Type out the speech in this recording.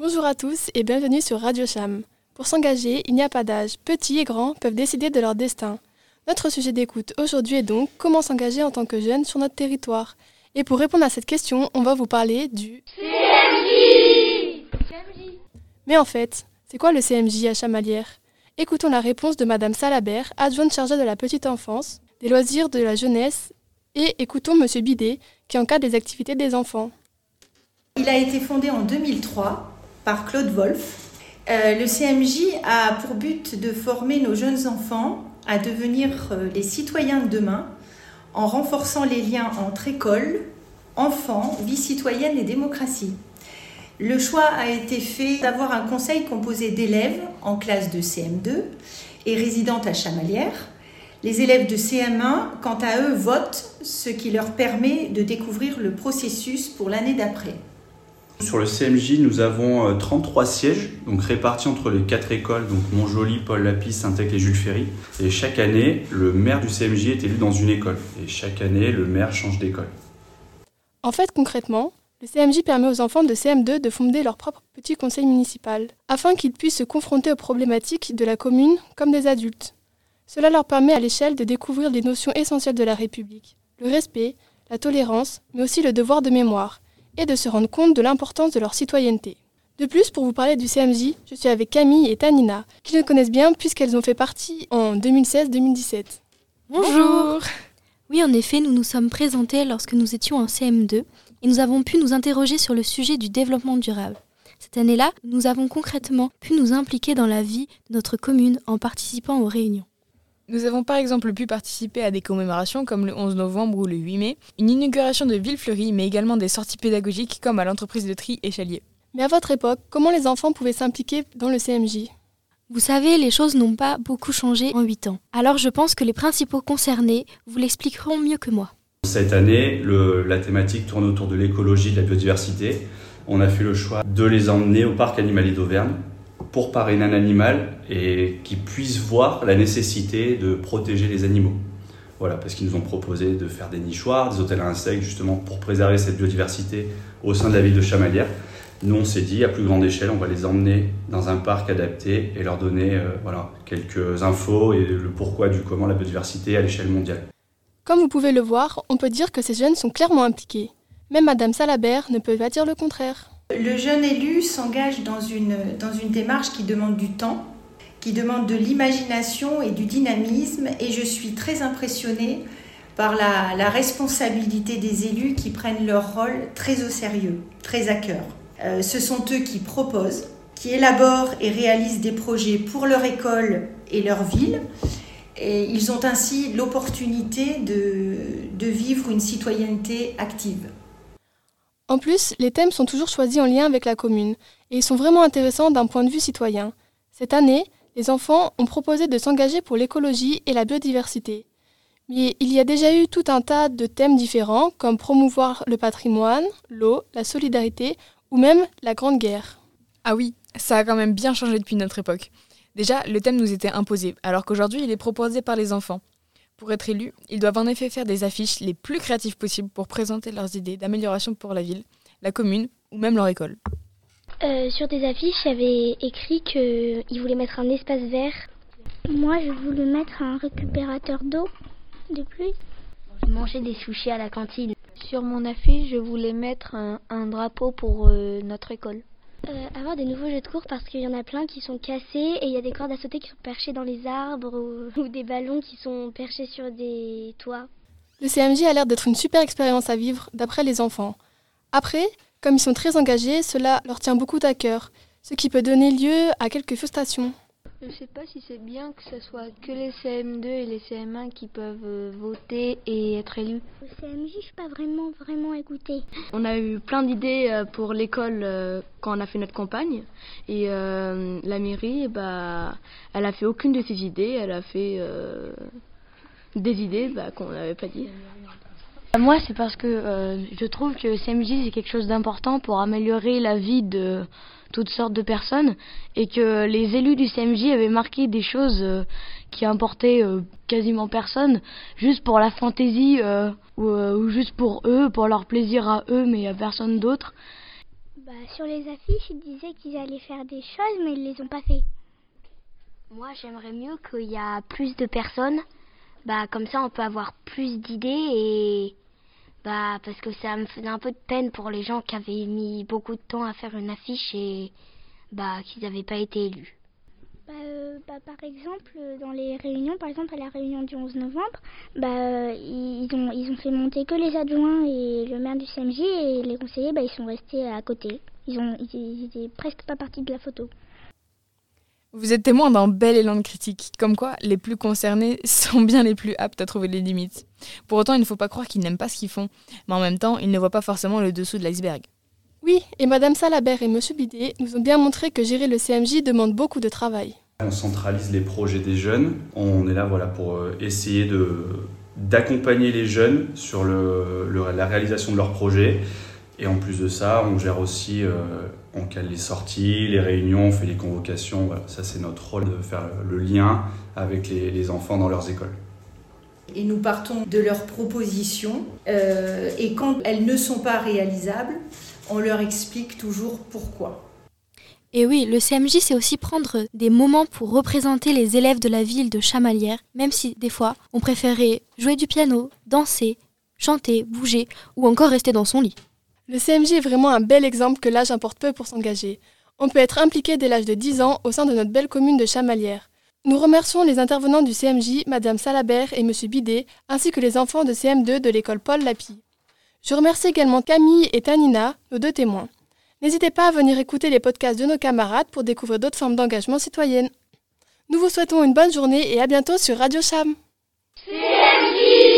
Bonjour à tous et bienvenue sur Radio Cham. Pour s'engager, il n'y a pas d'âge. Petits et grands peuvent décider de leur destin. Notre sujet d'écoute aujourd'hui est donc comment s'engager en tant que jeune sur notre territoire. Et pour répondre à cette question, on va vous parler du CMJ. Mais en fait, c'est quoi le CMJ à Chamalières ? Écoutons la réponse de Madame Salabert, adjointe chargée de la petite enfance, des loisirs de la jeunesse, et écoutons Monsieur Bidet, qui encadre les activités des enfants. Il a été fondé en 2003 par Claude Wolff. Le CMJ a pour but de former nos jeunes enfants à devenir les citoyens de demain en renforçant les liens entre école, enfants, vie citoyenne et démocratie. Le choix a été fait d'avoir un conseil composé d'élèves en classe de CM2 et résidentes à Chamalières. Les élèves de CM1, quant à eux, votent, ce qui leur permet de découvrir le processus pour l'année d'après. Sur le CMJ, nous avons 33 sièges, donc répartis entre les 4 écoles, donc Montjoly, Paul Lapis, Saint-Eck et Jules Ferry. Et chaque année, le maire du CMJ est élu dans une école. Et chaque année, le maire change d'école. En fait, concrètement, le CMJ permet aux enfants de CM2 de fonder leur propre petit conseil municipal, afin qu'ils puissent se confronter aux problématiques de la commune comme des adultes. Cela leur permet à l'échelle de découvrir les notions essentielles de la République, le respect, la tolérance, mais aussi le devoir de mémoire, et de se rendre compte de l'importance de leur citoyenneté. De plus, pour vous parler du CMJ, je suis avec Camille et Tanina, qui le connaissent bien puisqu'elles ont fait partie en 2016-2017. Bonjour. Oui, en effet, nous nous sommes présentés lorsque nous étions en CM2 et nous avons pu nous interroger sur le sujet du développement durable. Cette année-là, nous avons concrètement pu nous impliquer dans la vie de notre commune en participant aux réunions. Nous avons par exemple pu participer à des commémorations comme le 11 novembre ou le 8 mai, une inauguration de Villefleury, mais également des sorties pédagogiques comme à l'entreprise de tri et Chalier. Mais à votre époque, comment les enfants pouvaient s'impliquer dans le CMJ ? Vous savez, les choses n'ont pas beaucoup changé en 8 ans. Alors je pense que les principaux concernés vous l'expliqueront mieux que moi. Cette année, la thématique tourne autour de l'écologie, de la biodiversité. On a fait le choix de les emmener au parc animalier d'Auvergne pour parrainer un animal et qu'ils puissent voir la nécessité de protéger les animaux. Voilà, parce qu'ils nous ont proposé de faire des nichoirs, des hôtels à insectes, justement pour préserver cette biodiversité au sein de la ville de Chamalières. Nous, on s'est dit, à plus grande échelle, on va les emmener dans un parc adapté et leur donner quelques infos et le pourquoi du comment la biodiversité à l'échelle mondiale. Comme vous pouvez le voir, on peut dire que ces jeunes sont clairement impliqués. Même Madame Salabert ne peut pas dire le contraire. Le jeune élu s'engage dans une démarche qui demande du temps, qui demande de l'imagination et du dynamisme, et je suis très impressionnée par la responsabilité des élus qui prennent leur rôle très au sérieux, très à cœur. Ce sont eux qui proposent, qui élaborent et réalisent des projets pour leur école et leur ville, et ils ont ainsi l'opportunité de vivre une citoyenneté active. En plus, les thèmes sont toujours choisis en lien avec la commune et ils sont vraiment intéressants d'un point de vue citoyen. Cette année, les enfants ont proposé de s'engager pour l'écologie et la biodiversité. Mais il y a déjà eu tout un tas de thèmes différents comme promouvoir le patrimoine, l'eau, la solidarité ou même la Grande Guerre. Ah oui, ça a quand même bien changé depuis notre époque. Déjà, le thème nous était imposé, alors qu'aujourd'hui il est proposé par les enfants. Pour être élus, ils doivent en effet faire des affiches les plus créatives possibles pour présenter leurs idées d'amélioration pour la ville, la commune ou même leur école. Sur des affiches, j'avais écrit qu'ils voulaient mettre un espace vert. Moi, je voulais mettre un récupérateur d'eau de pluie. Manger des sushis à la cantine. Sur mon affiche, je voulais mettre un drapeau pour notre école. Avoir des nouveaux jeux de cours parce qu'il y en a plein qui sont cassés et il y a des cordes à sauter qui sont perchées dans les arbres ou des ballons qui sont perchés sur des toits. Le CMJ a l'air d'être une super expérience à vivre d'après les enfants. Après, comme ils sont très engagés, cela leur tient beaucoup à cœur, ce qui peut donner lieu à quelques frustrations. Je ne sais pas si c'est bien que ce soit que les CM2 et les CM1 qui peuvent voter et être élus. Au CMJ, je ne suis pas vraiment écoutée. On a eu plein d'idées pour l'école quand on a fait notre campagne. Et la mairie, elle a fait aucune de ces idées. Elle a fait des idées qu'on n'avait pas dit. Moi, c'est parce que je trouve que le CMJ, c'est quelque chose d'important pour améliorer la vie de toutes sortes de personnes et que les élus du CMJ avaient marqué des choses qui importaient quasiment personne, juste pour la fantaisie ou juste pour eux, pour leur plaisir à eux, mais à personne d'autre. Sur les affiches, ils disaient qu'ils allaient faire des choses, mais ils les ont pas fait. Moi, j'aimerais mieux qu'il y a plus de personnes. Comme ça, on peut avoir plus d'idées et parce que ça me faisait un peu de peine pour les gens qui avaient mis beaucoup de temps à faire une affiche et qu'ils n'avaient pas été élus. Par exemple, dans les réunions, par exemple à la réunion du 11 novembre, ils ont fait monter que les adjoints et le maire du CMJ et les conseillers, ils sont restés à côté. Ils étaient presque pas partis de la photo. Vous êtes témoin d'un bel élan de critique, comme quoi les plus concernés sont bien les plus aptes à trouver les limites. Pour autant, il ne faut pas croire qu'ils n'aiment pas ce qu'ils font, mais en même temps, ils ne voient pas forcément le dessous de l'iceberg. Oui, et Madame Salabert et Monsieur Bidet nous ont bien montré que gérer le CMJ demande beaucoup de travail. On centralise les projets des jeunes. On est là pour essayer d'accompagner les jeunes sur la réalisation de leurs projets. Et en plus de ça, on gère aussi, on cale les sorties, les réunions, on fait les convocations. Voilà, ça, c'est notre rôle de faire le lien avec les enfants dans leurs écoles. Et nous partons de leurs propositions. Et quand elles ne sont pas réalisables, on leur explique toujours pourquoi. Et oui, le CMJ, c'est aussi prendre des moments pour représenter les élèves de la ville de Chamalières, même si, des fois, on préférait jouer du piano, danser, chanter, bouger ou encore rester dans son lit. Le CMJ est vraiment un bel exemple que l'âge importe peu pour s'engager. On peut être impliqué dès l'âge de 10 ans au sein de notre belle commune de Chamalières. Nous remercions les intervenants du CMJ, Madame Salabert et Monsieur Bidet, ainsi que les enfants de CM2 de l'école Paul Lapie. Je remercie également Camille et Tanina, nos 2 témoins. N'hésitez pas à venir écouter les podcasts de nos camarades pour découvrir d'autres formes d'engagement citoyenne. Nous vous souhaitons une bonne journée et à bientôt sur Radio Cham. CMJ